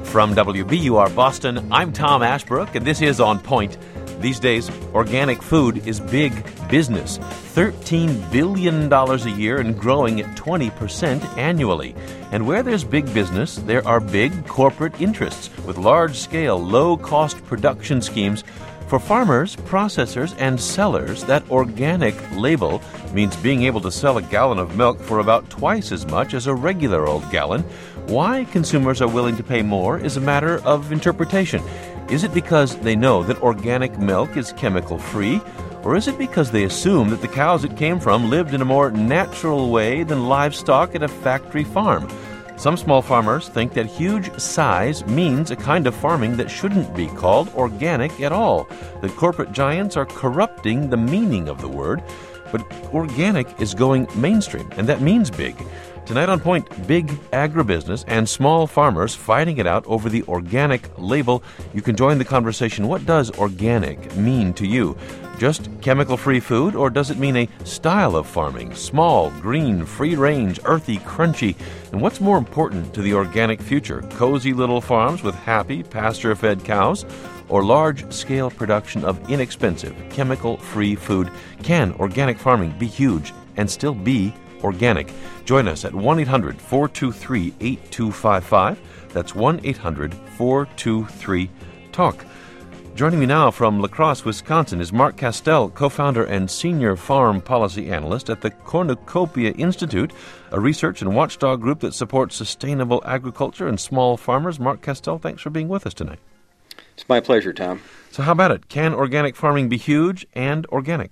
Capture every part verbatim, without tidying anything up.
From W B U R Boston, I'm Tom Ashbrook, and this is On Point. These days, organic food is big business. thirteen billion dollars a year and growing at twenty percent annually. And where there's big business, there are big corporate interests with large-scale, low-cost production schemes. For farmers, processors, and sellers, that organic label means being able to sell a gallon of milk for about twice as much as a regular old gallon. Why consumers are willing to pay more is a matter of interpretation. Is it because they know that organic milk is chemical-free? Or is it because they assume that the cows it came from lived in a more natural way than livestock at a factory farm? Some small farmers think that huge size means a kind of farming that shouldn't be called organic at all, that corporate giants are corrupting the meaning of the word. But organic is going mainstream, and that means big. Tonight on Point, big agribusiness and small farmers fighting it out over the organic label. You can join the conversation. What does organic mean to you? Just chemical-free food, or does it mean a style of farming? Small, green, free-range, earthy, crunchy. And what's more important to the organic future? Cozy little farms with happy, pasture-fed cows? Or large-scale production of inexpensive, chemical-free food? Can organic farming be huge and still be organic? Join us at one eight hundred four two three eight two five five. That's one eight hundred four two three talk. Joining me now from La Crosse, Wisconsin, is Mark Castell, co-founder and senior farm policy analyst at the Cornucopia Institute, a research and watchdog group that supports sustainable agriculture and small farmers. Mark Castell, thanks for being with us tonight. It's my pleasure, Tom. So how about it? Can organic farming be huge and organic?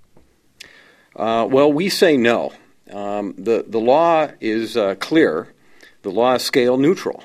Uh, well, we say no. Um, the, the law is uh, clear. The law is scale neutral.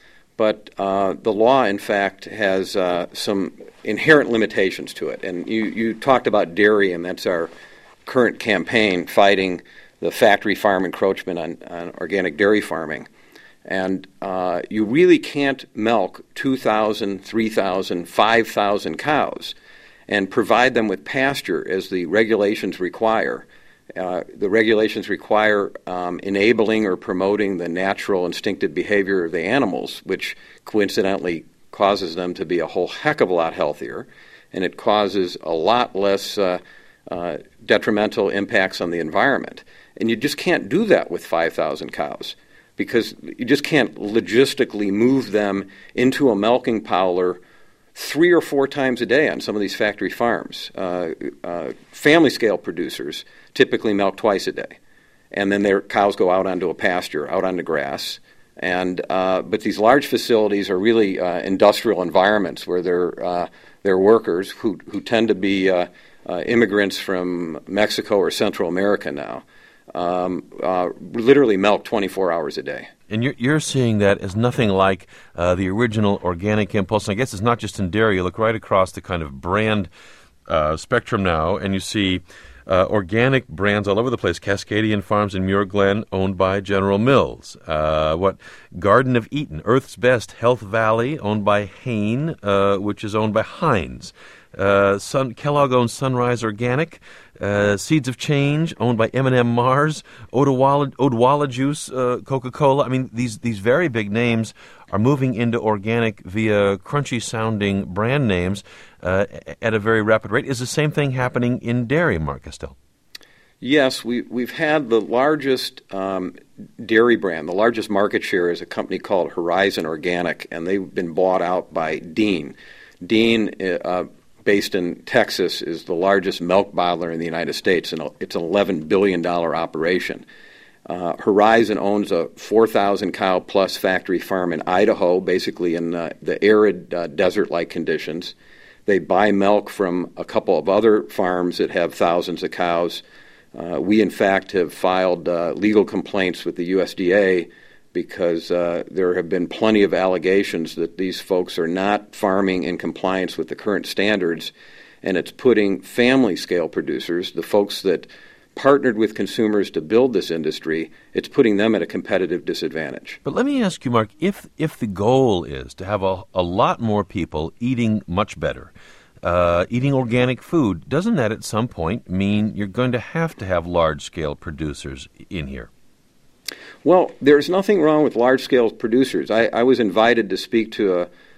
But uh, the law, in fact, has uh, some inherent limitations to it. And you, you talked about dairy, and that's our current campaign fighting the factory farm encroachment on, on organic dairy farming. And uh, you really can't milk two thousand, three thousand, five thousand cows and provide them with pasture as the regulations require. Uh, the regulations require um, enabling or promoting the natural instinctive behavior of the animals, which coincidentally causes them to be a whole heck of a lot healthier, and it causes a lot less uh, uh, detrimental impacts on the environment. And you just can't do that with five thousand cows, because you just can't logistically move them into a milking parlor three or four times a day on some of these factory farms. Uh, uh, family-scale producers typically milk twice a day, and then their cows go out onto a pasture, out onto grass. And uh, but these large facilities are really uh, industrial environments where they're uh, they're workers who who tend to be uh, uh, immigrants from Mexico or Central America now. Um, uh, literally milk twenty-four hours a day. And you're, you're seeing that as nothing like uh, the original organic impulse. And I guess it's not just in dairy. You look right across the kind of brand uh, spectrum now, and you see uh, organic brands all over the place. Cascadian Farms in Muir Glen, owned by General Mills. Uh, what Garden of Eaton, Earth's Best, Health Valley, owned by Hain, uh, which is owned by Heinz. Uh, Sun, Kellogg owns Sunrise Organic, uh, Seeds of Change, owned by M and M Mars, Odwalla, Odwalla Juice, uh, Coca-Cola. I mean, these these very big names are moving into organic via crunchy-sounding brand names uh, at a very rapid rate. Is the same thing happening in dairy, Mark Castell? Yes, we, we've had the largest um, dairy brand, the largest market share is a company called Horizon Organic, and they've been bought out by Dean. Dean, uh, based in Texas, is the largest milk bottler in the United States, and it's an eleven billion dollars operation. Uh, Horizon owns a four thousand cow plus factory farm in Idaho, basically in uh, the arid uh, desert-like conditions. They buy milk from a couple of other farms that have thousands of cows. Uh, we, in fact, have filed uh, legal complaints with the U S D A because uh, there have been plenty of allegations that these folks are not farming in compliance with the current standards, and it's putting family-scale producers, the folks that partnered with consumers to build this industry, it's putting them at a competitive disadvantage. But let me ask you, Mark, if if the goal is to have a, a lot more people eating much better, uh, eating organic food, doesn't that at some point mean you're going to have to have large-scale producers in here? Well, there's nothing wrong with large-scale producers. I, I was invited to speak to a,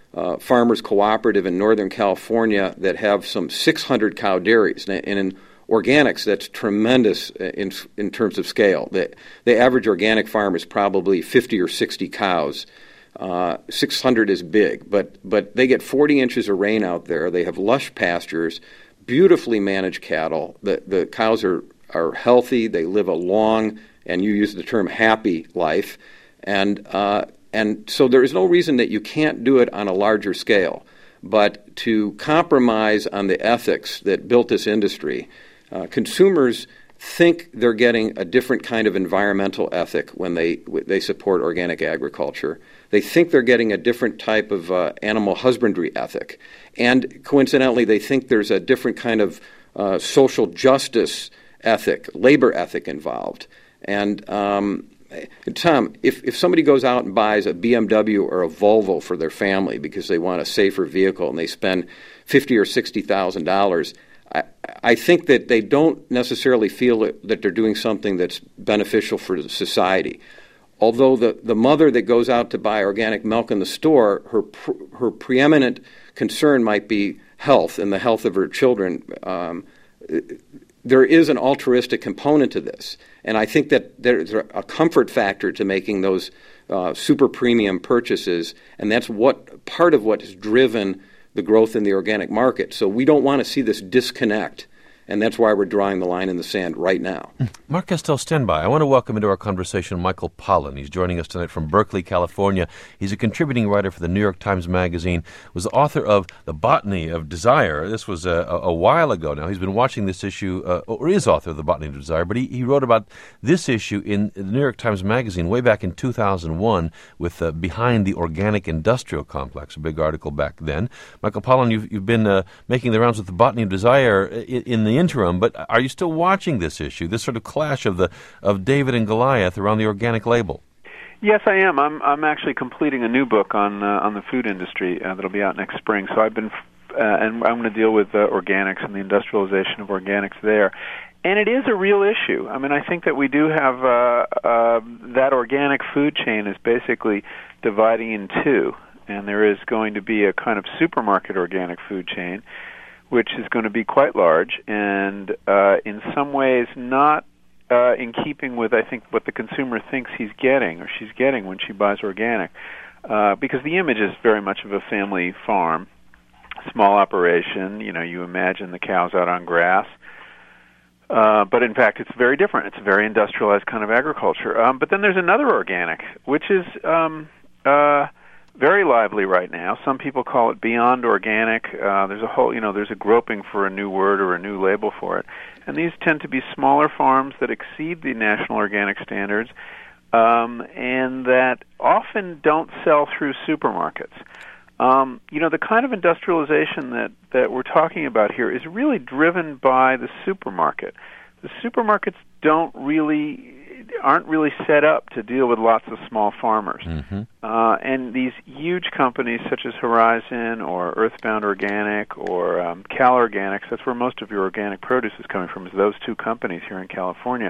uh, farmers cooperative in Northern California that have some six hundred cow dairies. And in organics, that's tremendous in in terms of scale. The, the average organic farm is probably fifty or sixty cows. Uh, six hundred is big, but but they get forty inches of rain out there. They have lush pastures, beautifully managed cattle. The the cows are, are healthy. They live a long, and you use the term happy life. And uh, and so there is no reason that you can't do it on a larger scale. But to compromise on the ethics that built this industry, uh, consumers think they're getting a different kind of environmental ethic when they they support organic agriculture. They think they're getting a different type of uh, animal husbandry ethic. And coincidentally, they think there's a different kind of uh, social justice ethic, labor ethic involved. And um, Tom, if, if somebody goes out and buys a B M W or a Volvo for their family because they want a safer vehicle and they spend fifty thousand dollars or sixty thousand dollars, I, I think that they don't necessarily feel that, that they're doing something that's beneficial for society. Although the, the mother that goes out to buy organic milk in the store, her her preeminent concern might be health and the health of her children. Um, there is an altruistic component to this, and I think that there's a comfort factor to making those uh, super premium purchases, and that's what part of what has driven the growth in the organic market. So we don't want to see this disconnect. And that's why we're drawing the line in the sand right now. Mark Castell, stand by. I want to welcome into our conversation Michael Pollan. He's joining us tonight from Berkeley, California. He's a contributing writer for the New York Times Magazine, was the author of The Botany of Desire. This was a, a, a while ago now. He's been watching this issue, uh, or is author of The Botany of Desire, but he, he wrote about this issue in the New York Times Magazine way back in two thousand one with uh, Behind the Organic Industrial Complex, a big article back then. Michael Pollan, you've, you've been uh, making the rounds with The Botany of Desire in, in the interim, but are you still watching this issue, this sort of clash of the of David and Goliath around the organic label? Yes, I am. I'm I'm actually completing a new book on uh, on the food industry uh, that'll be out next spring. So I've been, uh, and I'm going to deal with uh, organics and the industrialization of organics there. And it is a real issue. I mean, I think that we do have uh, uh, that organic food chain is basically dividing in two, and there is going to be a kind of supermarket organic food chain, which is going to be quite large and uh, in some ways not uh, in keeping with, I think, what the consumer thinks he's getting or she's getting when she buys organic, uh, because the image is very much of a family farm, small operation. You know, you imagine the cows out on grass. Uh, but in fact, it's very different. It's a very industrialized kind of agriculture. Um, but then there's another organic, which is um, uh, very lively right now. Some people call it beyond organic. Uh, there's a whole, you know, there's a groping for a new word or a new label for it. And these tend to be smaller farms that exceed the national organic standards, um, and that often don't sell through supermarkets. Um, you know, the kind of industrialization that, that we're talking about here is really driven by the supermarket. The supermarkets don't really aren't really set up to deal with lots of small farmers. Mm-hmm. Uh, and these huge companies such as Horizon or Earthbound Organic or um, Cal Organics, that's where most of your organic produce is coming from, is those two companies here in California.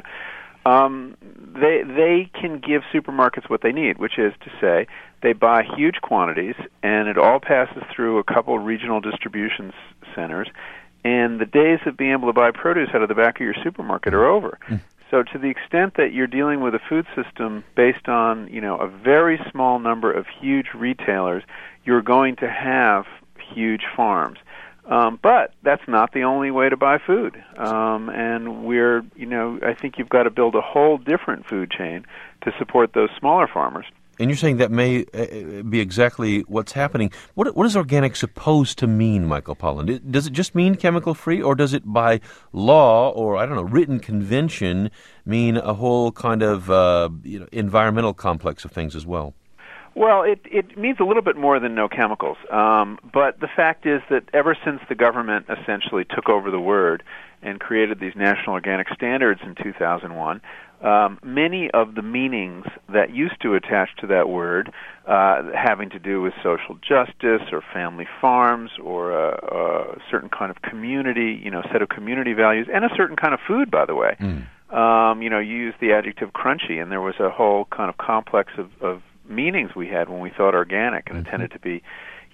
Um, they they can give supermarkets what they need, which is to say they buy huge quantities, and it all passes through a couple regional distribution centers, and the days of being able to buy produce out of the back of your supermarket are over. Mm. So to the extent that you're dealing with a food system based on, you know, a very small number of huge retailers, you're going to have huge farms. Um, but that's not the only way to buy food. Um, and we're, you know, I think you've got to build a whole different food chain to support those smaller farmers. And you're saying that may uh, be exactly what's happening. What, what is organic supposed to mean, Michael Pollan? Does it just mean chemical-free, or does it by law or, I don't know, written convention mean a whole kind of uh, you know, environmental complex of things as well? Well, it, it means a little bit more than no chemicals. Um, but the fact is that ever since the government essentially took over the word and created these national organic standards in two thousand one, Um, many of the meanings that used to attach to that word, uh, having to do with social justice or family farms or a, a certain kind of community, you know, set of community values, and a certain kind of food, by the way. Mm. Um, you know, you used the adjective crunchy, and there was a whole kind of complex of, of meanings we had when we thought organic, and mm-hmm. it tended to be,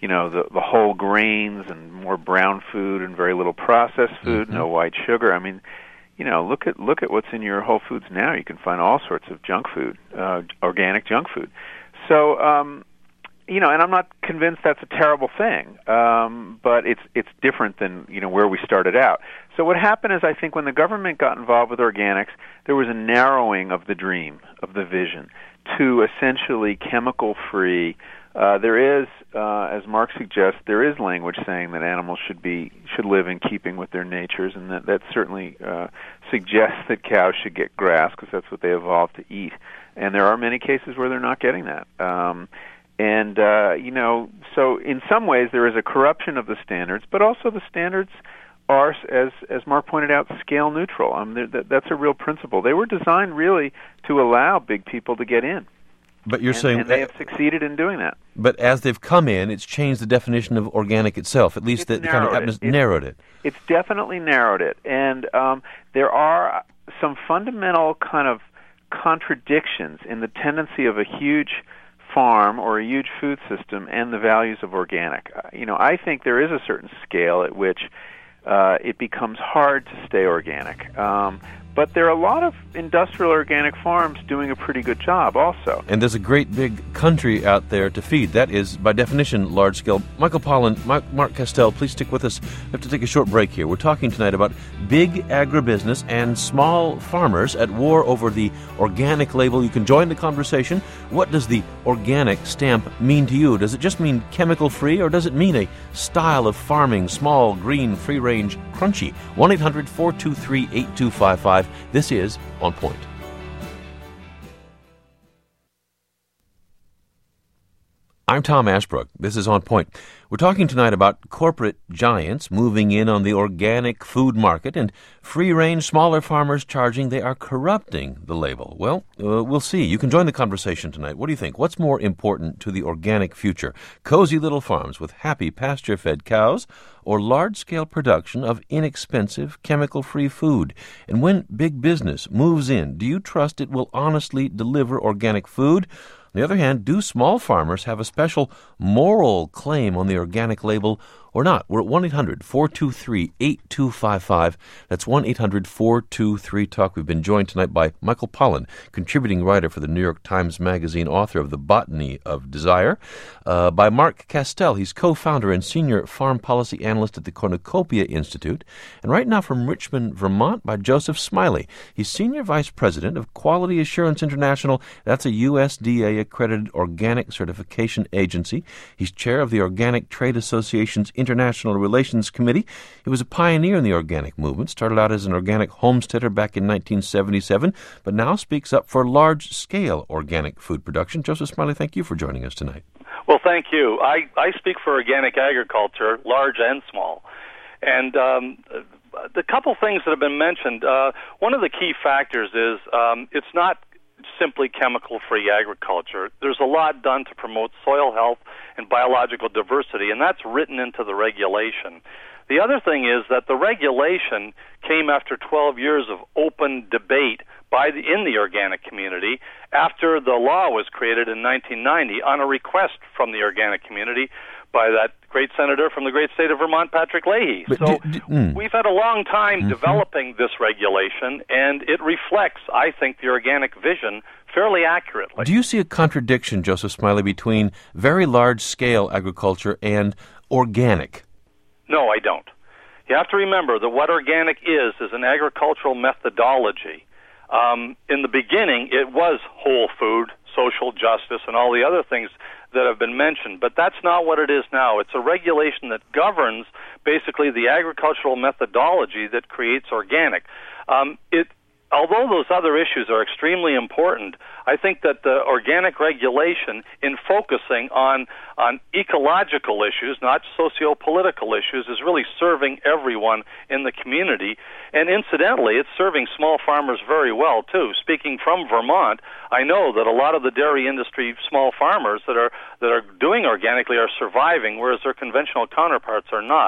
you know, the the whole grains and more brown food and very little processed food, mm-hmm. no white sugar. I mean, you know, look at look at what's in your Whole Foods now. You can find all sorts of junk food, uh, organic junk food. So, um, you know, and I'm not convinced that's a terrible thing, um, but it's it's different than, you know, where we started out. So what happened is, I think when the government got involved with organics, there was a narrowing of the dream, of the vision, to essentially chemical-free. Uh, there is, uh, as Mark suggests, there is language saying that animals should be should live in keeping with their natures, and that, that certainly uh, suggests that cows should get grass because that's what they evolved to eat. And there are many cases where they're not getting that. Um, and, uh, you know, so in some ways there is a corruption of the standards, but also the standards are, as as Mark pointed out, scale neutral. Um, that, that's a real principle. They were designed really to allow big people to get in. But you're and, saying and they have succeeded in doing that. But as they've come in, it's changed the definition of organic itself. At least it's the kind of atmos- it. narrowed it. It's definitely narrowed it, and um, there are some fundamental kind of contradictions in the tendency of a huge farm or a huge food system and the values of organic. Uh, you know, I think there is a certain scale at which uh, it becomes hard to stay organic. Um, But there are a lot of industrial organic farms doing a pretty good job also. And there's a great big country out there to feed. That is, by definition, large scale. Michael Pollan, Mark, Mark Castell, please stick with us. We have to take a short break here. We're talking tonight about big agribusiness and small farmers at war over the organic label. You can join the conversation. What does the organic stamp mean to you? Does it just mean chemical-free, or does it mean a style of farming, small, green, free-range, crunchy? one eight hundred four two three eight two five five. This is On Point. I'm Tom Ashbrook. This is On Point. We're talking tonight about corporate giants moving in on the organic food market and free-range smaller farmers charging they are corrupting the label. Well, uh, we'll see. You can join the conversation tonight. What do you think? What's more important to the organic future? Cozy little farms with happy pasture-fed cows, or large-scale production of inexpensive, chemical-free food? And when big business moves in, do you trust it will honestly deliver organic food? On the other hand, do small farmers have a special moral claim on the organic label or not? We're at one eight hundred four two three eight two five five. That's one eight hundred four two three talk. We've been joined tonight by Michael Pollan, contributing writer for the New York Times Magazine, author of The Botany of Desire, uh, by Mark Castell. He's co-founder and senior farm policy analyst at the Cornucopia Institute, and right now from Richmond, Vermont, by Joseph Smiley. He's senior vice president of Quality Assurance International. That's a U S D A-accredited organic certification agency. He's chair of the Organic Trade Association's International Relations Committee. He was a pioneer in the organic movement, started out as an organic homesteader back in nineteen seventy-seven, but now speaks up for large-scale organic food production. Joseph Smiley, thank you for joining us tonight. Well, thank you. I, I speak for organic agriculture, large and small. And um, the couple things that have been mentioned, uh, one of the key factors is um, it's not simply chemical-free agriculture. There's a lot done to promote soil health and biological diversity, and that's written into the regulation. The other thing is that the regulation came after twelve years of open debate by the, in the organic community after the law was created in nineteen ninety on a request from the organic community by that great senator from the great state of Vermont, Patrick Leahy. But so d- d- mm. we've had a long time mm-hmm. developing this regulation, and it reflects, I think, the organic vision fairly accurately. Do you see a contradiction, Joseph Smiley, between very large-scale agriculture and organic? No, I don't. You have to remember that what organic is is an agricultural methodology. Um, in the beginning, it was whole food, social justice, and all the other things that have been mentioned, but that's not what it is now. It's a regulation that governs basically the agricultural methodology that creates organic. Um, it Although those other issues are extremely important, I think that the organic regulation, in focusing on on ecological issues, not socio-political issues, is really serving everyone in the community. And incidentally, it's serving small farmers very well, too. Speaking from Vermont, I know that a lot of the dairy industry small farmers that are that are doing organically are surviving, whereas their conventional counterparts are not.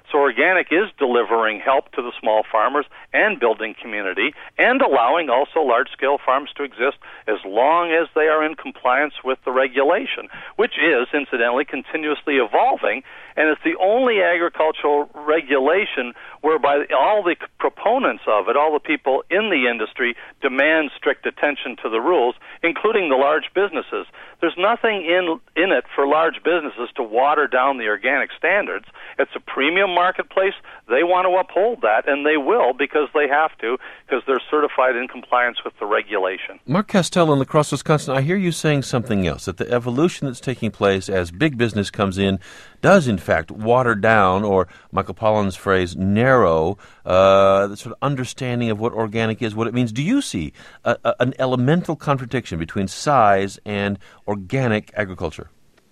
So organic is delivering help to the small farmers and building community and allowing also large-scale farms to exist as long as they are in compliance with the regulation, which is, incidentally, continuously evolving, and it's the only agricultural regulation whereby all the proponents of it, all the people in the industry, demand strict attention to the rules, including the large businesses. There's nothing in in it for large businesses to water down the organic standards. It's a premium marketplace. They want to uphold that, and they will because they have to, because they're certified in compliance with the regulation. Mark Castell in La Crosse, Wisconsin, I hear you saying something else, that the evolution that's taking place as big business comes in does, in fact, water down, or Michael Pollan's phrase, narrow, uh, the sort of understanding of what organic is, what it means. Do you see a, a, an elemental contradiction between size and organic agriculture?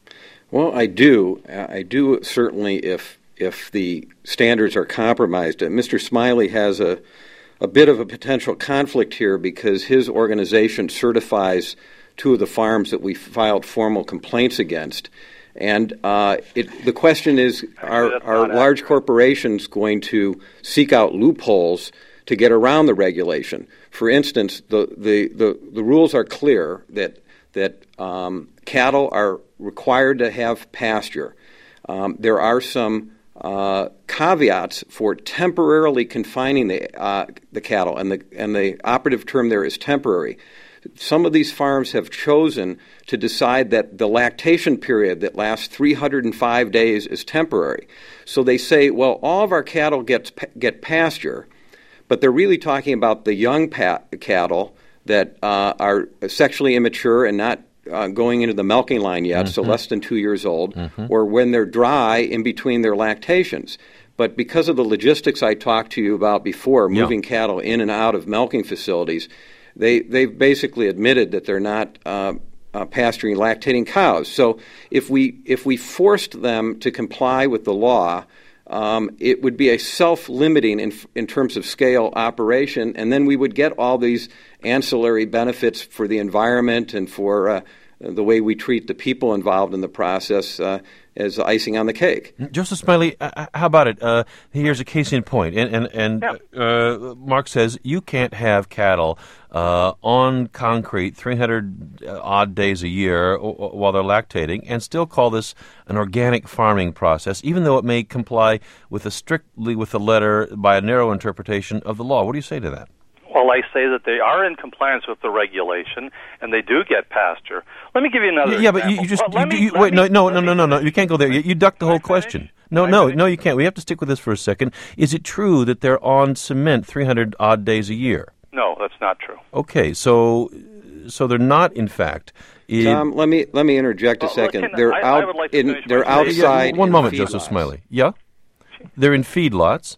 Well, I do. I do certainly if if the standards are compromised. Uh, Mister Smiley has a, a bit of a potential conflict here because his organization certifies two of the farms that we filed formal complaints against. And uh, it, the question is, are, are large corporations going to seek out loopholes to get around the regulation? For instance, the, the, the, the rules are clear that that um, cattle are required to have pasture. Um, there are some uh, caveats for temporarily confining the uh, the cattle, and the and the operative term there is temporary. Some of these farms have chosen to decide that the lactation period that lasts three hundred five days is temporary. So they say, well, all of our cattle gets get pasture, but they're really talking about the young pat- cattle that uh, are sexually immature and not uh, going into the milking line yet, mm-hmm. so less than two years old, mm-hmm. or when they're dry in between their lactations. But because of the logistics I talked to you about before, moving yeah. cattle in and out of milking facilities, they, they've basically admitted that they're not uh, uh, pasturing lactating cows. So if we if we forced them to comply with the law, Um, it would be a self-limiting in, in terms of scale operation, and then we would get all these ancillary benefits for the environment and for uh, the way we treat the people involved in the process uh, as icing on the cake. Joseph Smiley, uh, how about it? Uh, here's a case in point, and and, and yeah. uh, Mark says you can't have cattle uh, on concrete three hundred odd days a year while they're lactating and still call this an organic farming process, even though it may comply with a strictly with the letter by a narrow interpretation of the law. What do you say to that? Well, I say that they are in compliance with the regulation, and they do get pasture. Let me give you another yeah, example. but you, you just well, you, me, you, wait. Me, no, no, no, no, no, no. You can't go there. You, you ducked the whole question. No, no, no. You can't. We have to stick with this for a second. Is it true that they're on cement three hundred odd days a year? No, that's not true. Okay, so so they're not, in fact. In, Tom, let me let me interject a well, second. can, they're I, out. I would like to in, they're outside. Yeah, one moment, Joseph Joseph Smiley. Yeah, they're in feedlots,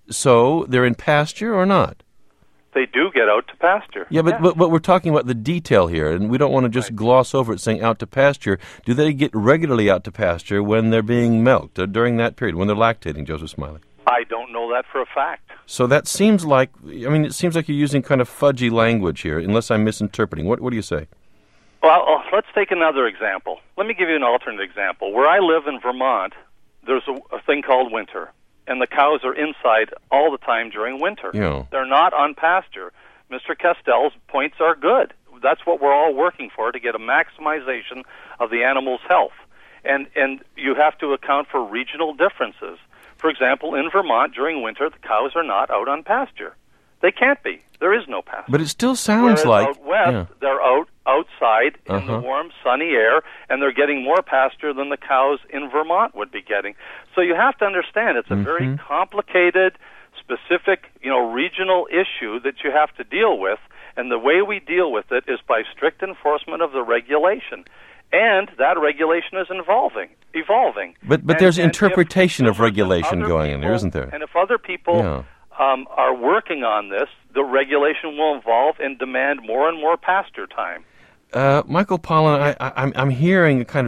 so they're in pasture or not? They do get out to pasture. Yeah, but, yeah. but but we're talking about the detail here, and we don't want to just right. gloss over it saying out to pasture. Do they get regularly out to pasture when they're being milked, or during that period, when they're lactating, Joseph Smiley? I don't know that for a fact. So that seems like, I mean, it seems like you're using kind of fudgy language here, unless I'm misinterpreting. What, what do you say? Well, uh, let's take another example. Let me give you an alternate example. Where I live in Vermont, there's a, a thing called winter, and the cows are inside all the time during winter. Yeah. They're not on pasture. Mister Castell's points are good. That's what we're all working for, to get a maximization of the animal's health. And and you have to account for regional differences. For example, in Vermont, during winter, the cows are not out on pasture. They can't be. There is no pasture. But it still sounds Whereas like... out west, yeah. they're out outside in Uh-huh. the warm, sunny air, and they're getting more pasture than the cows in Vermont would be getting. So you have to understand it's a Mm-hmm. very complicated, specific, you know, regional issue that you have to deal with, and the way we deal with it is by strict enforcement of the regulation. And that regulation is evolving. evolving. But but and, there's and interpretation of regulation other going in there, people- isn't there? And if other people Yeah. um, are working on this, the regulation will evolve and demand more and more pasture time. Uh, Michael Pollan, I, I, I'm I'm hearing a kind of, of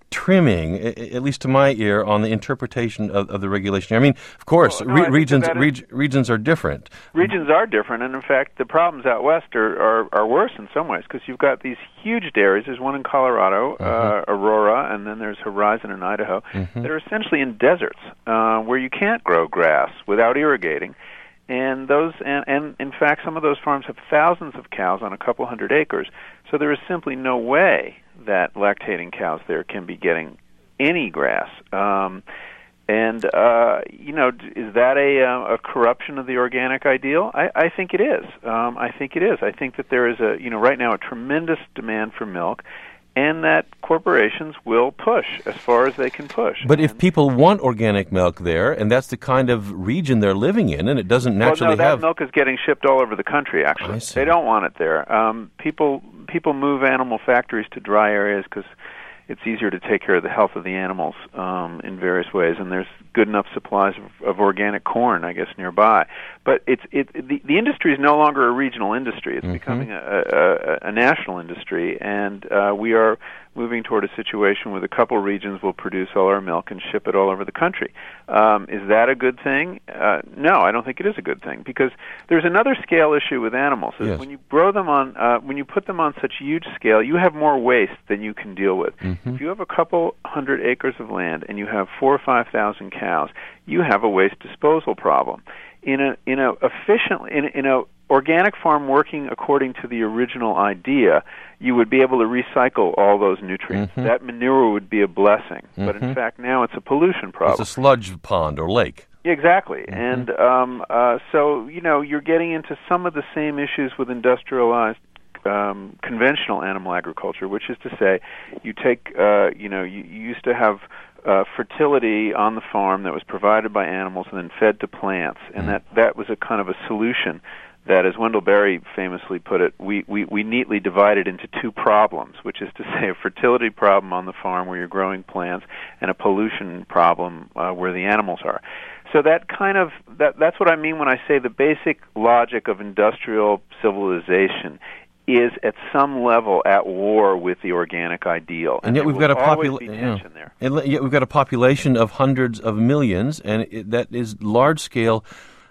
trimming, at least to my ear, on the interpretation of, of the regulation. I mean, of course, well, no, re- regions is, reg- regions are different. Regions are different, and in fact, the problems out west are, are, are worse in some ways, because you've got these huge dairies. There's one in Colorado, mm-hmm. uh, Aurora, and then there's Horizon in Idaho, mm-hmm. that are essentially in deserts uh, where you can't grow grass without irrigating. And those, and, and in fact, some of those farms have thousands of cows on a couple hundred acres. So there is simply no way that lactating cows there can be getting any grass. Um, and uh, you know, is that a, uh, a corruption of the organic ideal? I, I think it is. Um, I think it is. I think that there is a, you know, right now a tremendous demand for milk, and that corporations will push as far as they can push. But if people want organic milk there, and that's the kind of region they're living in, and it doesn't naturally well, no, that have... milk is getting shipped all over the country, actually. I see. They don't want it there. Um, people people move animal factories to dry areas because it's easier to take care of the health of the animals um, in various ways, and there's good enough supplies of, of organic corn, I guess, nearby. But it's it the, the industry is no longer a regional industry; it's mm-hmm. becoming a, a, a national industry, and uh, we are moving toward a situation where the couple regions will produce all our milk and ship it all over the country. Um, is that a good thing? Uh, no, I don't think it is a good thing, because there's another scale issue with animals. Is yes. When you grow them on, uh, when you put them on such huge scale, you have more waste than you can deal with. Mm-hmm. If you have a couple hundred acres of land and you have four or five thousand cows, you have a waste disposal problem. In a in a efficiently in a, in a organic farm working according to the original idea, you would be able to recycle all those nutrients. Mm-hmm. That manure would be a blessing. Mm-hmm. But in fact, now it's a pollution problem. It's a sludge pond or lake. Exactly. Mm-hmm. And um, uh, so, you know, you're getting into some of the same issues with industrialized um, conventional animal agriculture, which is to say, you take, uh, you know, you, you used to have Uh, fertility on the farm that was provided by animals and then fed to plants, and that, that was a kind of a solution that, as Wendell Berry famously put it, we, we, we neatly divided into two problems, which is to say a fertility problem on the farm where you're growing plants and a pollution problem uh, where the animals are. So that kind of, that, that's what I mean when I say the basic logic of industrial civilization is at some level at war with the organic ideal, and, and yet we've got a population. Yeah. And yet we've got a population of hundreds of millions, and it, that is large scale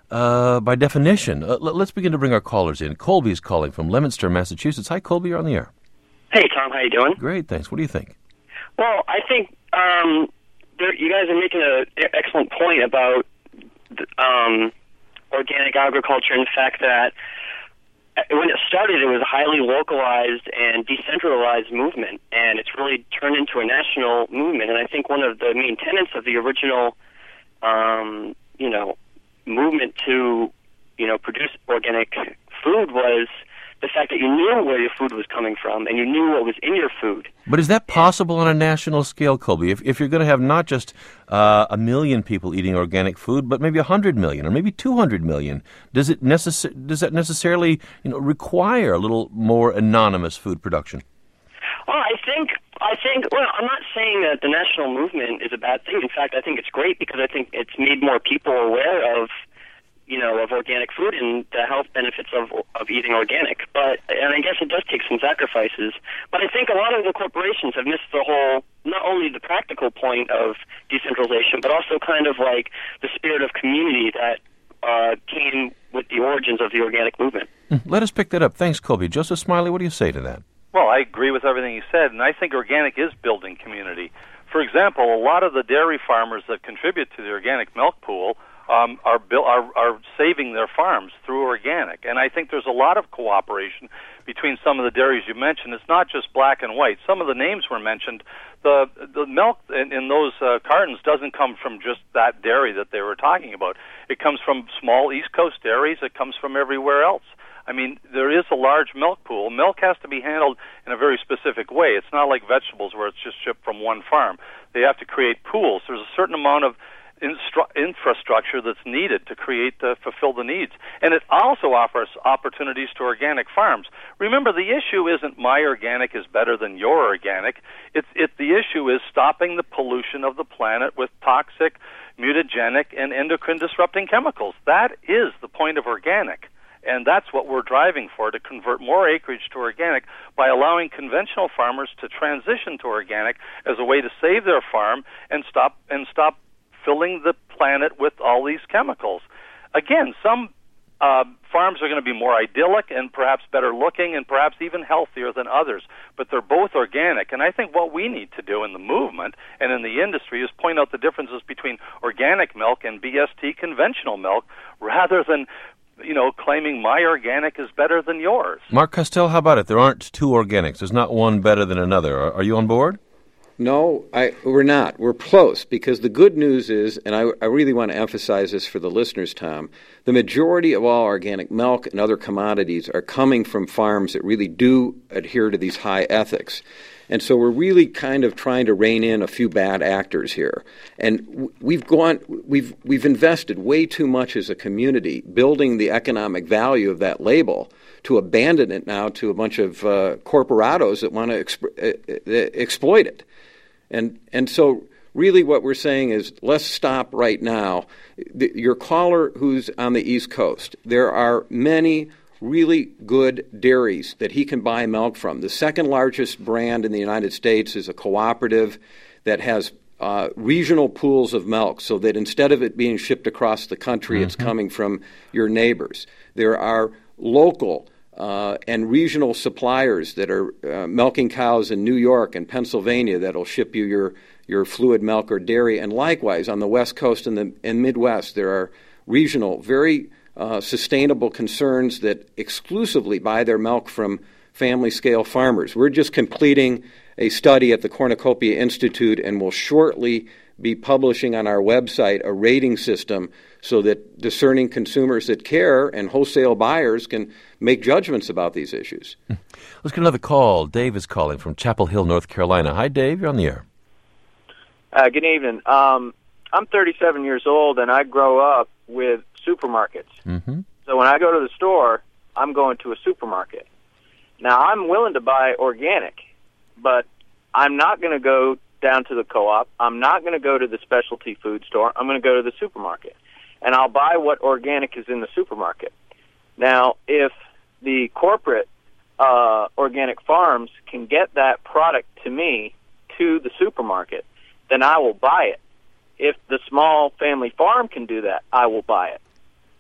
uh, by definition. Uh, let's begin to bring our callers in. Colby's calling from Leominster, Massachusetts. Hi, Colby. You're on the air. Hey, Tom. How you doing? Great, thanks. What do you think? Well, I think um, there, you guys are making an excellent point about um, organic agriculture and the fact that when it started, it was a highly localized and decentralized movement, and it's really turned into a national movement. And I think one of the main tenets of the original, um, you know, movement to, you know, produce organic food was the fact that you knew where your food was coming from and you knew what was in your food. But is that possible on a national scale, Colby? If, if you're going to have not just uh, a million people eating organic food, but maybe a hundred million or maybe two hundred million, does it necess- does that necessarily, you know, require a little more anonymous food production? Well, I think I think well, I'm not saying that the national movement is a bad thing. In fact, I think it's great because I think it's made more people aware of, you know, of organic food and the health benefits of of eating organic. But, and I guess it does take some sacrifices. But I think a lot of the corporations have missed the whole, not only the practical point of decentralization, but also kind of like the spirit of community that uh, came with the origins of the organic movement. Let us pick that up. Thanks, Colby. Joseph Smiley, what do you say to that? Well, I agree with everything you said, and I think organic is building community. For example, a lot of the dairy farmers that contribute to the organic milk pool Um, are, built, are are saving their farms through organic, and I think there's a lot of cooperation between some of the dairies you mentioned. It's not just black and white. Some of the names were mentioned. The the milk in, in those uh, cartons doesn't come from just that dairy that they were talking about. It comes from small East Coast dairies. It comes from everywhere else. I mean, there is a large milk pool. Milk has to be handled in a very specific way. It's not like vegetables where it's just shipped from one farm. They have to create pools. There's a certain amount of Instru- infrastructure that's needed to create, uh, fulfill the needs. And it also offers opportunities to organic farms. Remember, the issue isn't my organic is better than your organic. It's, it, the issue is stopping the pollution of the planet with toxic, mutagenic, and endocrine-disrupting chemicals. That is the point of organic. And that's what we're driving for, to convert more acreage to organic by allowing conventional farmers to transition to organic as a way to save their farm and stop and stop filling the planet with all these chemicals. Again, some uh, farms are going to be more idyllic and perhaps better looking and perhaps even healthier than others, but they're both organic. And I think what we need to do in the movement and in the industry is point out the differences between organic milk and B S T conventional milk, rather than, you know, claiming my organic is better than yours. Mark Castell, how about it? There aren't two organics. There's not one better than another. Are, are you on board? No, I, we're not. We're close, because the good news is, and I, I really want to emphasize this for the listeners, Tom, the majority of all organic milk and other commodities are coming from farms that really do adhere to these high ethics. And so we're really kind of trying to rein in a few bad actors here. And we've gone, we've we've invested way too much as a community building the economic value of that label to abandon it now to a bunch of uh, corporatos that want to exp- uh, exploit it. And and so really what we're saying is, let's stop right now. The, your caller who's on the East Coast, there are many really good dairies that he can buy milk from. The second largest brand in the United States is a cooperative that has uh, regional pools of milk, so that instead of it being shipped across the country, mm-hmm. it's coming from your neighbors. There are local uh, and regional suppliers that are uh, milking cows in New York and Pennsylvania that'll ship you your, your fluid milk or dairy. And likewise, on the West Coast and the and Midwest, there are regional, very Uh, sustainable concerns that exclusively buy their milk from family-scale farmers. We're just completing a study at the Cornucopia Institute, and will shortly be publishing on our website a rating system so that discerning consumers that care and wholesale buyers can make judgments about these issues. Let's get another call. Dave is calling from Chapel Hill, North Carolina. Hi, Dave. You're on the air. Uh, good evening. Um, I'm thirty-seven years old, and I grow up with supermarkets. Mm-hmm. So when I go to the store, I'm going to a supermarket. Now, I'm willing to buy organic, but I'm not going to go down to the co-op. I'm not going to go to the specialty food store. I'm going to go to the supermarket, and I'll buy what organic is in the supermarket. Now, if the corporate uh, organic farms can get that product to me to the supermarket, then I will buy it. If the small family farm can do that, I will buy it.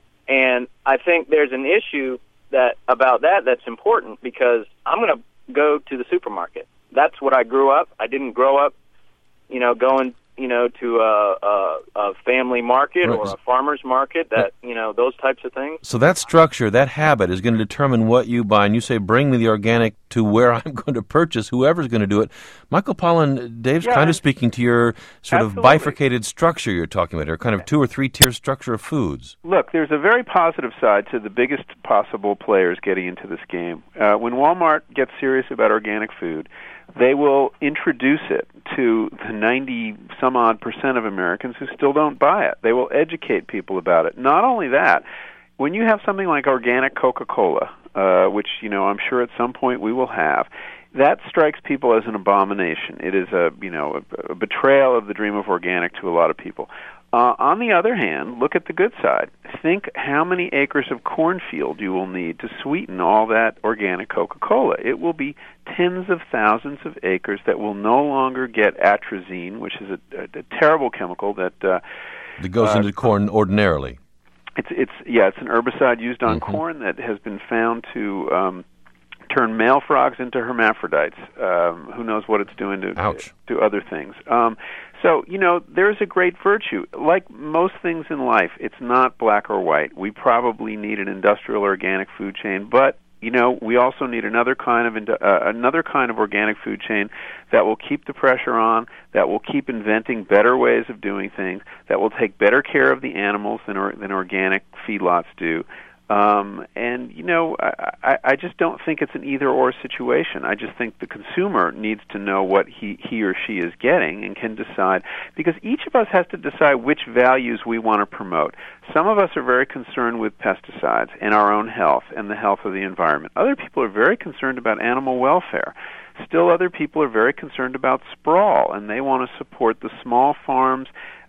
And I think there's an issue that about that that's important, because I'm going to go to the supermarket. That's what I grew up. I didn't grow up, you know, going, you know, to a, a, a family market right. or a farmer's market, that, you know, those types of things. So that structure, that habit is going to determine what you buy. And you say, bring me the organic to where I'm going to purchase, whoever's going to do it. Michael Pollan, Dave's yeah, kind of speaking to your sort absolutely. of bifurcated structure you're talking about, or kind of two or three tier structure of foods. Look, there's a very positive side to the biggest possible players getting into this game. Uh, when Walmart gets serious about organic food, they will introduce it to the ninety-some-odd percent of Americans who still don't buy it. They will educate people about it. Not only that, when you have something like organic Coca-Cola, uh, which, you know, I'm sure at some point we will have, that strikes people as an abomination. It is a, you know, a, a betrayal of the dream of organic to a lot of people. Uh, on the other hand, look at the good side. Think how many acres of cornfield you will need to sweeten all that organic Coca-Cola. It will be tens of thousands of acres that will no longer get atrazine, which is a, a, a terrible chemical that uh, that goes uh, into corn ordinarily. It's it's yeah, it's an herbicide used on mm-hmm. corn that has been found to um, turn male frogs into hermaphrodites. Um, who knows what it's doing to Ouch. to other things. Um, So, you know, there's a great virtue. Like most things in life, it's not black or white. We probably need an industrial organic food chain, but, you know, we also need another kind of uh, another kind of organic food chain that will keep the pressure on, that will keep inventing better ways of doing things, that will take better care of the animals than or, than organic feedlots do. Um, and, you know, I, I, I just don't think it's an either-or situation. I just think the consumer needs to know what he, he or she is getting and can decide, because each of us has to decide which values we want to promote. Some of us are very concerned with pesticides and our own health and the health of the environment. Other people are very concerned about animal welfare. Still other people are very concerned about sprawl, and they want to support the small farms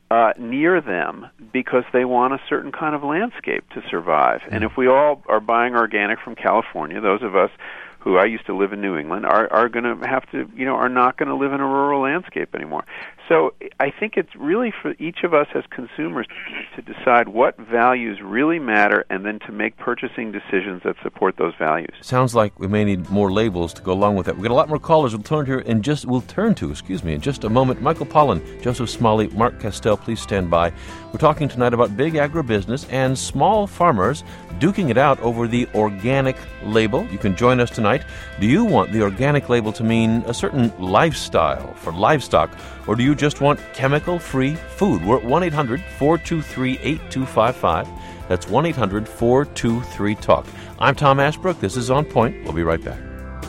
uh, near them because they want a certain kind of landscape to survive. And if we all are buying organic from California, those of us who I used to live in New England are are going to have to, you know, are not going to live in a rural landscape anymore. So I think it's really for each of us as consumers to decide what values really matter and then to make purchasing decisions that support those values. Sounds like we may need more labels to go along with that. We've got a lot more callers we'll turn to in just we'll turn to, excuse me, in just a moment. Michael Pollan, Joseph Smalley, Mark Castell, please stand by. We're talking tonight about big agribusiness and small farmers duking it out over the organic label. You can join us tonight. Do you want the organic label to mean a certain lifestyle for livestock, or do you just want chemical-free food? We're at one eight hundred four two three eight two five five. That's one eight hundred four two three talk. I'm Tom Ashbrook. This is On Point. We'll be right back.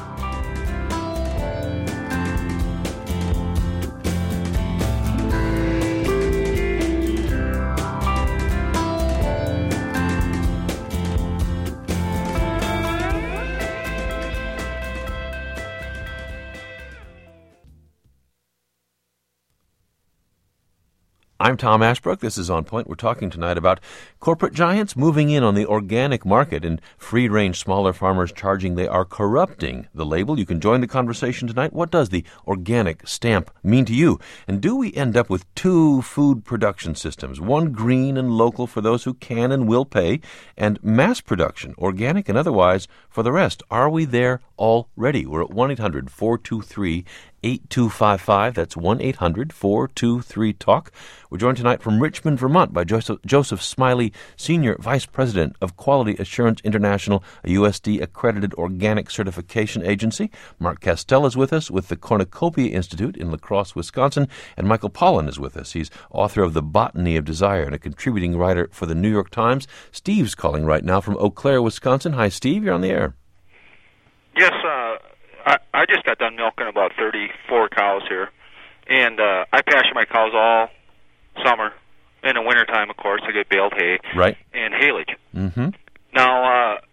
I'm Tom Ashbrook. This is On Point. We're talking tonight about corporate giants moving in on the organic market and free-range smaller farmers charging they are corrupting the label. You can join the conversation tonight. What does the organic stamp mean to you? And do we end up with two food production systems, one green and local for those who can and will pay, and mass production, organic and otherwise, for the rest? Are we there already? We're at one eight hundred four two three eight two five five. That's one eight hundred four two three talk. We're joined tonight from Richmond, Vermont by Joseph, Joseph Smiley, Senior Vice President of Quality Assurance International, a U S D-accredited organic certification agency. Mark Castell is with us with the Cornucopia Institute in La Crosse, Wisconsin. And Michael Pollan is with us. He's author of The Botany of Desire and a contributing writer for the New York Times. Steve's calling right now from Eau Claire, Wisconsin. Hi, Steve. You're on the air. Yes, uh, I, I just got done milking about thirty-four cows here, and uh, I pasture my cows all summer. In the wintertime, of course, I get baled hay right. and haylage. Mm-hmm. Now, uh,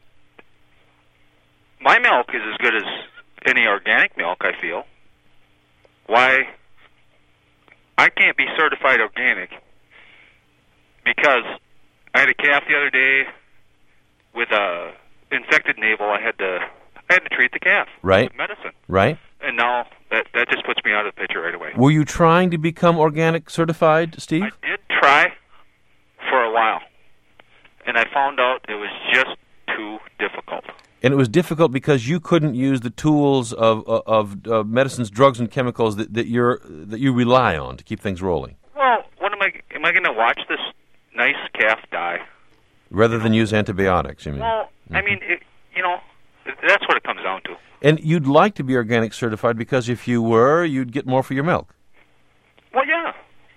my milk is as good as any organic milk, I feel. Why? I can't be certified organic because I had a calf the other day with a infected navel. I had to I had to treat the calf right. with medicine. Right. And now that that just puts me out of the picture right away. Were you trying to become organic certified, Steve? I did try for a while, and I found out it was just too difficult. And it was difficult because you couldn't use the tools of of, of medicines, drugs, and chemicals that, that you're that you rely on to keep things rolling. Well, what am I? Am I going to watch this nice calf die rather than use antibiotics? You mean? Well, mm-hmm. I mean, it, you know, that's what it comes down to. And you'd like to be organic certified because if you were, you'd get more for your milk. Well, yeah.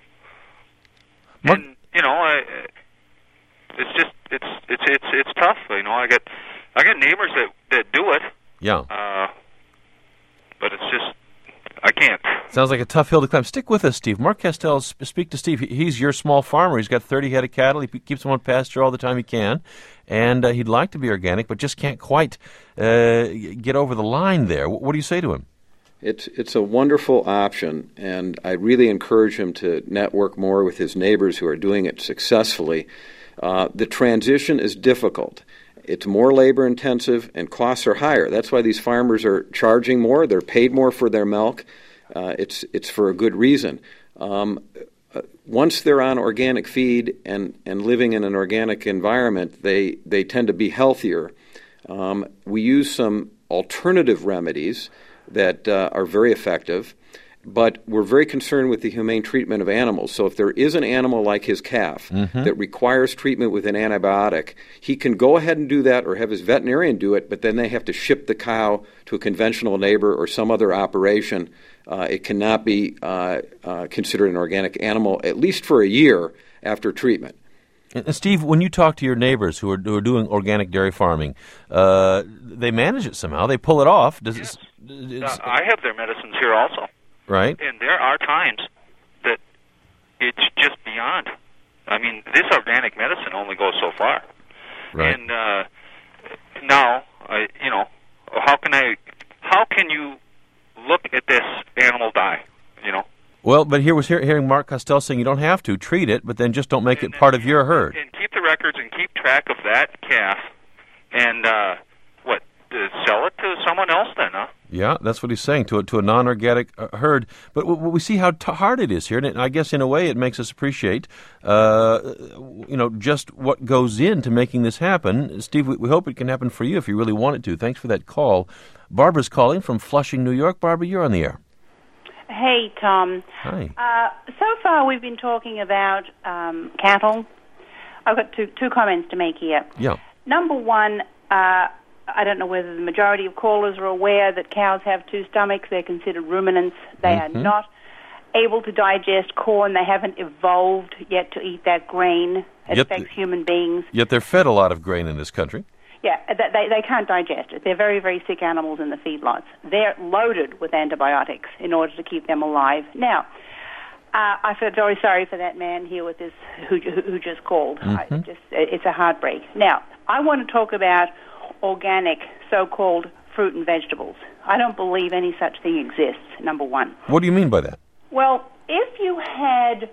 What? And you know, I, it's just it's it's it's it's tough. You know, I get I get neighbors that that do it. Yeah. Uh, but it's just I can't. Sounds like a tough hill to climb. Stick with us, Steve. Mark Castell, speak to Steve. He's your small farmer. He's got thirty head of cattle. He keeps them on pasture all the time he can. And uh, he'd like to be organic, but just can't quite uh, get over the line there. What do you say to him? It's it's a wonderful option, and I really encourage him to network more with his neighbors who are doing it successfully. Uh, the transition is difficult. It's more labor-intensive, and costs are higher. That's why these farmers are charging more. They're paid more for their milk. Uh, it's it's for a good reason. Um, uh, once they're on organic feed and, and living in an organic environment, they, they tend to be healthier. Um, we use some alternative remedies that uh, are very effective, but we're very concerned with the humane treatment of animals. So if there is an animal like his calf mm-hmm. that requires treatment with an antibiotic, he can go ahead and do that or have his veterinarian do it, but then they have to ship the cow to a conventional neighbor or some other operation. Uh, it cannot be uh, uh, considered an organic animal, at least for a year after treatment. And Steve, when you talk to your neighbors who are, who are doing organic dairy farming, uh, they manage it somehow. They pull it off. Does yes. it, uh, I have their medicines here also. Right. And there are times that it's just beyond. I mean, this organic medicine only goes so far. Right. And uh, now, I, you know, how can I? How can you look at this animal die? You know. Well, but here was hear, hearing Mark Costell saying you don't have to treat it, but then just don't make and, it part and, of your herd. And keep the records and keep track of that calf, and uh, what uh, sell it to someone else then, huh? Yeah, that's what he's saying, to a, to a non-organic uh, herd. But w- w- we see how t- hard it is here, and it, I guess in a way it makes us appreciate, uh, you know, just what goes into making this happen. Steve, we, we hope it can happen for you if you really want it to. Thanks for that call. Barbara's calling from Flushing, New York. Barbara, you're on the air. Hey, Tom. Hi. Uh, so far we've been talking about um, cattle. I've got two, two comments to make here. Yeah. Number one, uh, I don't know whether the majority of callers are aware that cows have two stomachs. They're considered ruminants. They Mm-hmm. are not able to digest corn. They haven't evolved yet to eat that grain. It Yet affects the- human beings. Yet they're fed a lot of grain in this country. Yeah, th- they, they can't digest it. They're very, very sick animals in the feedlots. They're loaded with antibiotics in order to keep them alive. Now, uh, I feel very sorry for that man here with this who, who, who just called. Mm-hmm. I just, it's a heartbreak. Now, I want to talk about organic so-called fruit and vegetables. I don't believe any such thing exists, number one. What do you mean by that? Well, if you had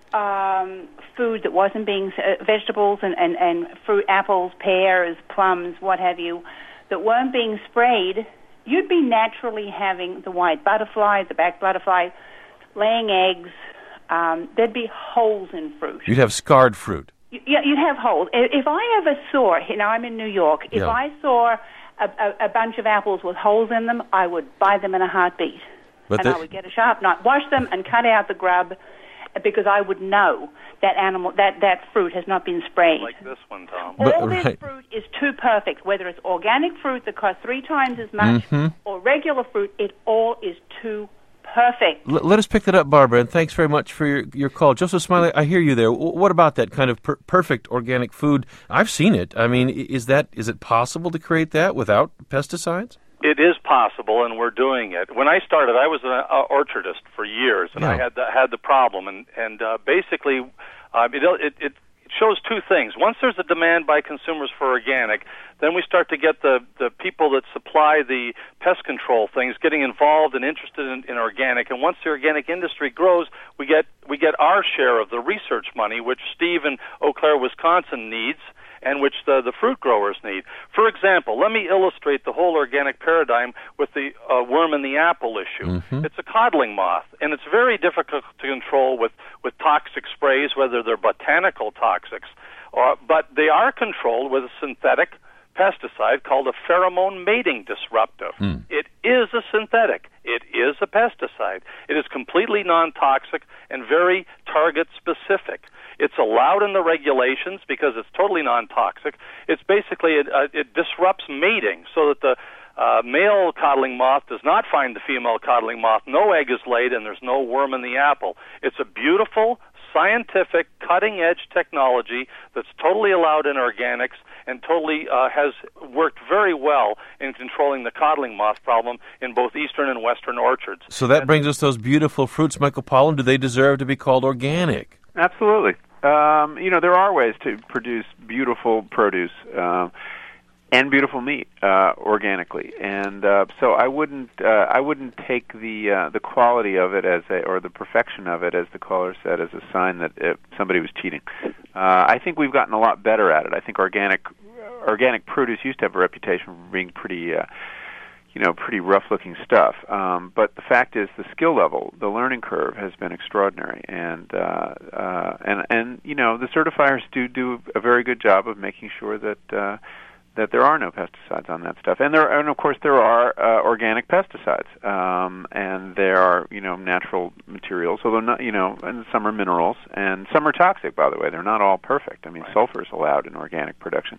um, food that wasn't being, uh, vegetables and, and, and fruit, apples, pears, plums, what have you, that weren't being sprayed, you'd be naturally having the white butterfly, the black butterfly, laying eggs. Um, there'd be holes in fruit. You'd have scarred fruit. Yeah, you'd have holes. If I ever saw, you know, I'm in New York, if Yeah. I saw a, a, a bunch of apples with holes in them, I would buy them in a heartbeat. But and the- I would get a sharp knife, wash them, and cut out the grub, because I would know that animal, that, that fruit has not been sprayed. Like this one, Tom. But- All this right. fruit is too perfect, whether it's organic fruit that costs three times as much Mm-hmm. or regular fruit, it all is too perfect. L- let us pick that up, Barbara, and thanks very much for your, your call. Joseph Smiley, I hear you there. W- what about that kind of per- perfect organic food? I've seen it. I mean, i- is that is it possible to create that without pesticides? It is possible, and we're doing it. When I started, I was an uh, orchardist for years, and I Yeah. had the, had the problem. And and uh, basically, uh, it, it it shows two things. Once there's a demand by consumers for organic, then we start to get the the people that supply the pest control things getting involved and interested in, in organic. And once the organic industry grows, we get we get our share of the research money, which Steve in Eau Claire, Wisconsin needs, and which the, the fruit growers need. For example, let me illustrate the whole organic paradigm with the uh, worm in the apple issue. Mm-hmm. It's a codling moth, and it's very difficult to control with, with toxic sprays, whether they're botanical toxics, or, but they are controlled with a synthetic pesticide called a pheromone mating disruptive. Mm. It is a synthetic. It is a pesticide. It is completely non-toxic and very target-specific. It's allowed in the regulations because it's totally non-toxic. It's basically, it, uh, it disrupts mating so that the uh, male codling moth does not find the female codling moth. No egg is laid and there's no worm in the apple. It's a beautiful, scientific, cutting-edge technology that's totally allowed in organics and totally uh, has worked very well in controlling the codling moth problem in both eastern and western orchards. So that brings us those beautiful fruits, Michael Pollan. Do they deserve to be called organic? Absolutely. Um, you know, there are ways to produce beautiful produce uh, and beautiful meat uh, organically, and uh, so I wouldn't uh, I wouldn't take the uh, the quality of it as a, or the perfection of it, as the caller said, as a sign that it, somebody was cheating. Uh, I think we've gotten a lot better at it. I think organic organic produce used to have a reputation for being pretty. Uh, you know, pretty rough-looking stuff. Um, but the fact is, the skill level, the learning curve, has been extraordinary, and uh, uh, and and you know, the certifiers do do a very good job of making sure that uh, that there are no pesticides on that stuff. And there, and of course, there are uh, organic pesticides, um, and there are you know natural materials, although not you know, and some are minerals, and some are toxic. By the way, they're not all perfect. I mean, right. Sulfur is allowed in organic production.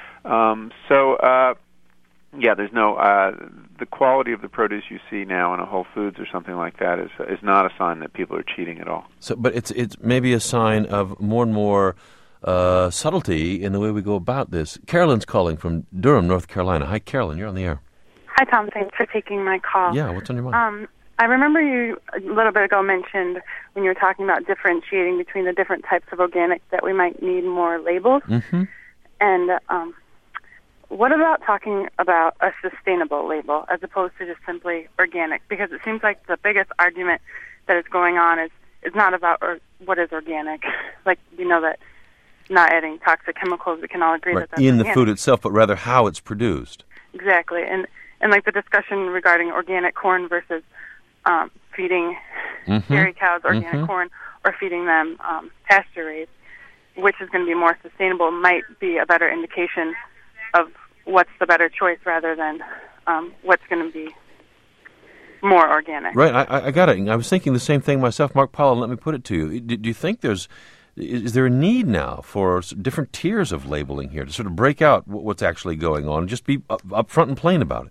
Um, so. Uh, Yeah, there's no uh, the quality of the produce you see now in a Whole Foods or something like that is is not a sign that people are cheating at all. So, but it's it's maybe a sign of more and more uh, subtlety in the way we go about this. Carolyn's calling from Durham, North Carolina. Hi, Carolyn. You're on the air. Hi, Tom. Thanks for taking my call. Yeah, what's on your mind? Um, I remember you a little bit ago mentioned when you were talking about differentiating between the different types of organic that we might need more labels. Mm-hmm. And um, what about talking about a sustainable label as opposed to just simply organic? Because it seems like the biggest argument that is going on is, is not about or what is organic. Like, we know that not adding toxic chemicals, we can all agree right. that that's in organic. the food itself, but rather how it's produced. Exactly. And, and like the discussion regarding organic corn versus um, feeding mm-hmm. dairy cows organic mm-hmm. corn or feeding them um, pasture-raised, which is going to be more sustainable, might be a better indication of what's the better choice rather than um, what's going to be more organic. Right, I, I got it. I was thinking the same thing myself. Mark Pollan, let me put it to you. Do, do you think there's, is there a need now for different tiers of labeling here to sort of break out what's actually going on and just be up, upfront and plain about it?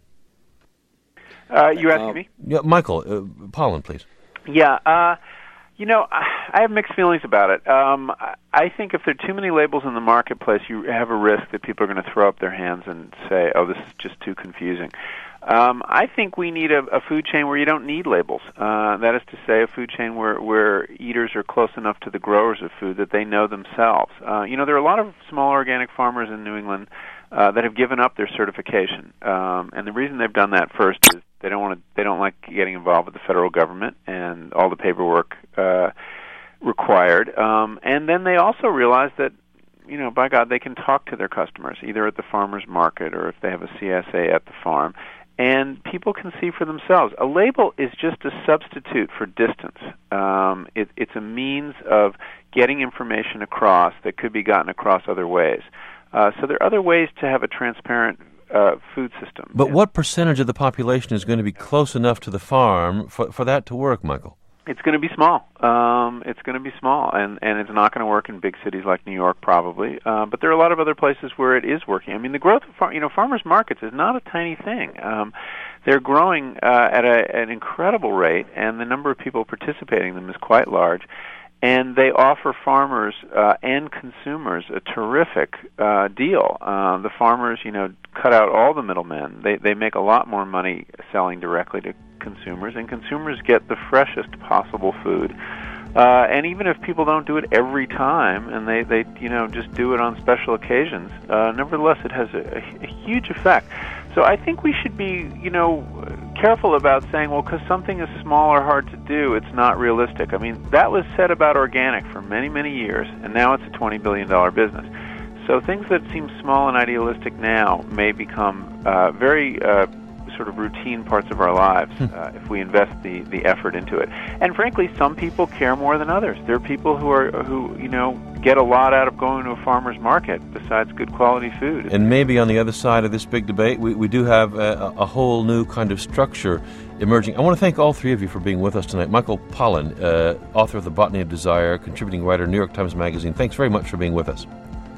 Uh, you asking um, me? Yeah, Michael, uh, Pollan, please. Yeah, uh, you know, I have mixed feelings about it. Um, I think if there are too many labels in the marketplace, you have a risk that people are going to throw up their hands and say, oh, this is just too confusing. Um, I think we need a, a food chain where you don't need labels. Uh, that is to say, a food chain where, where eaters are close enough to the growers of food that they know themselves. Uh, you know, there are a lot of small organic farmers in New England uh, that have given up their certification, um, and the reason they've done that first is they don't want to. They don't like getting involved with the federal government and all the paperwork uh, required. Um, and then they also realize that, you know, by God, they can talk to their customers either at the farmers market or if they have a C S A at the farm. And people can see for themselves. A label is just a substitute for distance. Um, it, it's a means of getting information across that could be gotten across other ways. Uh, so there are other ways to have a transparent uh, food system. But yeah. What percentage of the population is going to be close enough to the farm for, for that to work, Michael? It's going to be small. Um, it's going to be small, and, and it's not going to work in big cities like New York, probably. Uh, but there are a lot of other places where it is working. I mean, the growth of far, you know farmers markets is not a tiny thing. Um, they're growing uh, at a, an incredible rate, and the number of people participating in them is quite large. And they offer farmers uh, and consumers a terrific uh, deal. Uh, the farmers, you know, cut out all the middlemen. They they make a lot more money selling directly to consumers, and consumers get the freshest possible food. Uh, and even if people don't do it every time, and they, they you know just do it on special occasions, uh, nevertheless it has a, a huge effect. So I think we should be, you know, careful about saying, well, because something is small or hard to do, it's not realistic. I mean, that was said about organic for many, many years, and now it's a twenty billion dollars business. So things that seem small and idealistic now may become uh, very uh, sort of routine parts of our lives uh, if we invest the, the effort into it. And frankly, some people care more than others. There are people who are who you know get a lot out of going to a farmer's market besides good quality food. And maybe on the other side of this big debate, we, we do have a, a whole new kind of structure emerging. I want to thank all three of you for being with us tonight. Michael Pollan, uh, author of The Botany of Desire, contributing writer, New York Times Magazine. Thanks very much for being with us.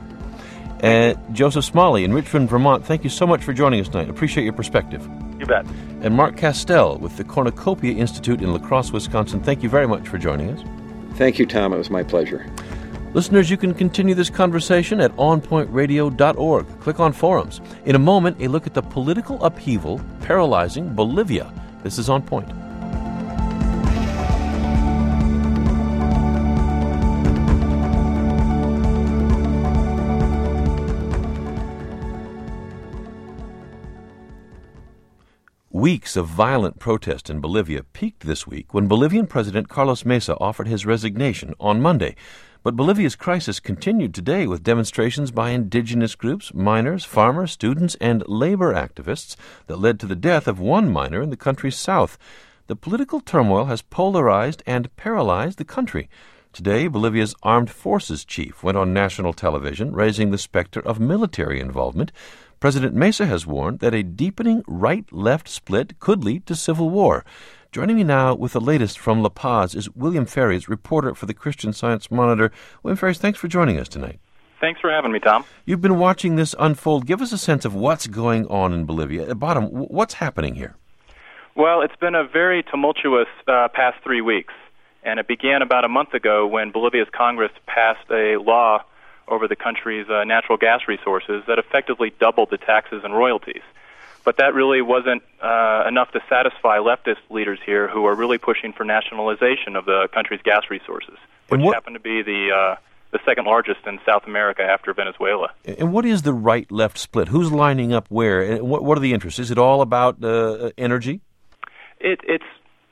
And Joseph Smalley in Richmond, Vermont, thank you so much for joining us tonight. Appreciate your perspective. You bet. And Mark Castell with the Cornucopia Institute in La Crosse, Wisconsin, thank you very much for joining us. Thank you, Tom. It was my pleasure. Listeners, you can continue this conversation at on point radio dot org. Click on forums. In a moment, a look at the political upheaval paralyzing Bolivia. This is On Point. Weeks of violent protest in Bolivia peaked this week when Bolivian President Carlos Mesa offered his resignation on Monday. But Bolivia's crisis continued today with demonstrations by indigenous groups, miners, farmers, students, and labor activists that led to the death of one miner in the country's south. The political turmoil has polarized and paralyzed the country. Today, Bolivia's armed forces chief went on national television, raising the specter of military involvement. President Mesa has warned that a deepening right-left split could lead to civil war. Joining me now with the latest from La Paz is William Ferries, reporter for the Christian Science Monitor. William Ferries, thanks for joining us tonight. Thanks for having me, Tom. You've been watching this unfold. Give us a sense of what's going on in Bolivia. At bottom, what's happening here? Well, it's been a very tumultuous uh, past three weeks, and it began about a month ago when Bolivia's Congress passed a law over the country's uh, natural gas resources that effectively doubled the taxes and royalties. But that really wasn't uh, enough to satisfy leftist leaders here who are really pushing for nationalization of the country's gas resources, which what, happen to be the uh, the second largest in South America after Venezuela. And what is the right-left split? Who's lining up where? And what, what are the interests? Is it all about uh, energy? It, it's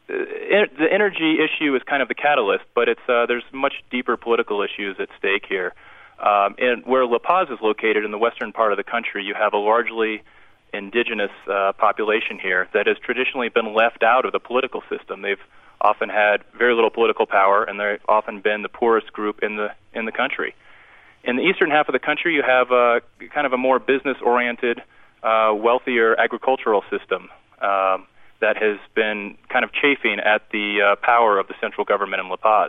the energy issue is kind of the catalyst, but it's uh, there's much deeper political issues at stake here. Um, and where La Paz is located in the western part of the country, you have a largely indigenous uh, population here that has traditionally been left out of the political system. They've often had very little political power, and they've often been the poorest group in the in the country. In the eastern half of the country, you have a, kind of a more business-oriented, uh, wealthier agricultural system um, that has been kind of chafing at the uh, power of the central government in La Paz.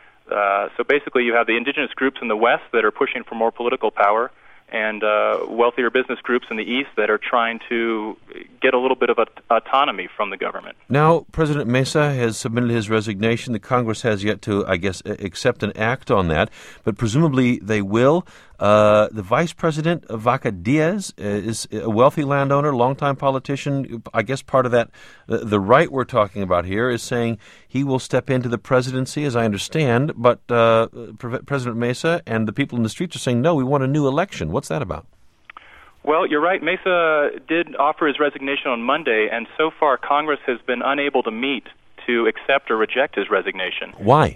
Uh, so basically, you have the indigenous groups in the west that are pushing for more political power, and uh, wealthier business groups in the east that are trying to get a little bit of a, autonomy from the government. Now, President Mesa has submitted his resignation. The Congress has yet to, I guess, accept and act on that, but presumably they will. Uh, the Vice President, Vaca Diaz, is a wealthy landowner, longtime politician. I guess part of that, the, the right we're talking about here, is saying he will step into the presidency, as I understand, but uh, President Mesa and the people in the streets are saying, no, we want a new election. What's that about? Well, you're right. Mesa did offer his resignation on Monday, and so far Congress has been unable to meet to accept or reject his resignation. Why?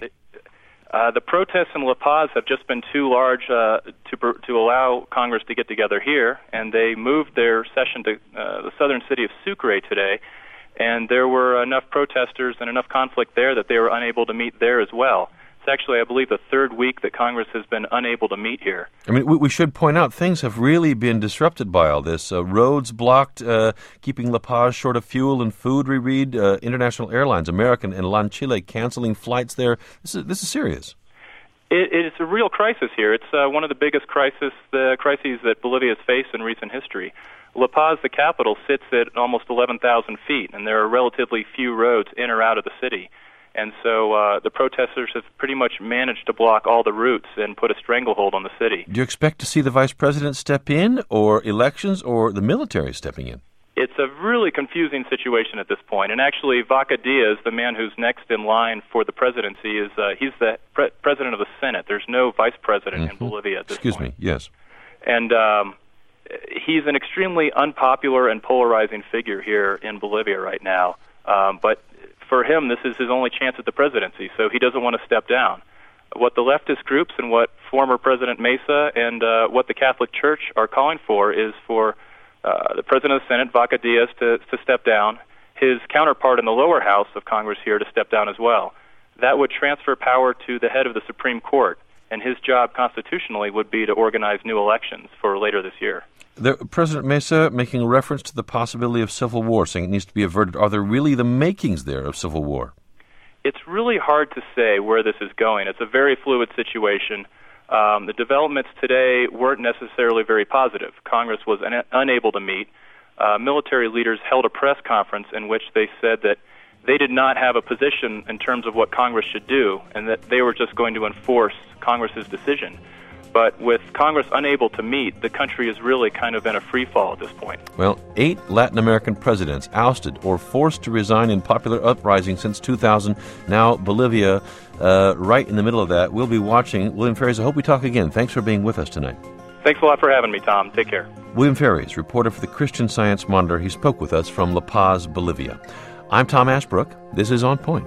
Uh, the protests in La Paz have just been too large uh, to to allow Congress to get together here, and they moved their session to uh, the southern city of Sucre today, and there were enough protesters and enough conflict there that they were unable to meet there as well. It's actually, I believe, the third week that Congress has been unable to meet here. I mean, we, we should point out things have really been disrupted by all this. Uh, roads blocked, uh, keeping La Paz short of fuel and food, we read. Uh, international airlines, American and LAN Chile, canceling flights there. This is, this is serious. It, it's a real crisis here. It's uh, one of the biggest crisis, the crises that Bolivia has faced in recent history. La Paz, the capital, sits at almost eleven thousand feet, and there are relatively few roads in or out of the city. And so uh, the protesters have pretty much managed to block all the routes and put a stranglehold on the city. Do you expect to see the vice president step in, or elections, or the military stepping in? It's a really confusing situation at this point. And actually, Vaca Diaz, the man who's next in line for the presidency, is uh, he's the pre- president of the Senate. There's no vice president mm-hmm. in Bolivia at this Excuse point. Excuse me, yes. And um, he's an extremely unpopular and polarizing figure here in Bolivia right now. Um, but for him, this is his only chance at the presidency, so he doesn't want to step down. What the leftist groups and what former President Mesa and uh, what the Catholic Church are calling for is for uh, the President of the Senate, Vaca Diaz, to, to step down, his counterpart in the lower house of Congress here to step down as well. That would transfer power to the head of the Supreme Court, and his job constitutionally would be to organize new elections for later this year. The, President Mesa making a reference to the possibility of civil war, saying it needs to be averted. Are there really the makings there of civil war? It's really hard to say where this is going. It's a very fluid situation. Um, the developments today weren't necessarily very positive. Congress was un- unable to meet. Uh, military leaders held a press conference in which they said that they did not have a position in terms of what Congress should do, and that they were just going to enforce Congress's decision. But with Congress unable to meet, the country is really kind of in a free fall at this point. Well, eight Latin American presidents ousted or forced to resign in popular uprising since two thousand. Now Bolivia, uh, right in the middle of that. We'll be watching. William Ferries, I hope we talk again. Thanks for being with us tonight. Thanks a lot for having me, Tom. Take care. William Ferries, reporter for the Christian Science Monitor. He spoke with us from La Paz, Bolivia. I'm Tom Ashbrook. This is On Point.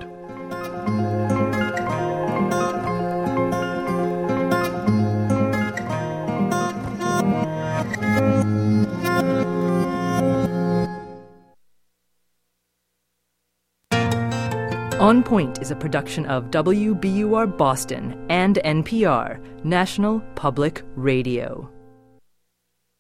On Point is a production of W B U R Boston and N P R, National Public Radio.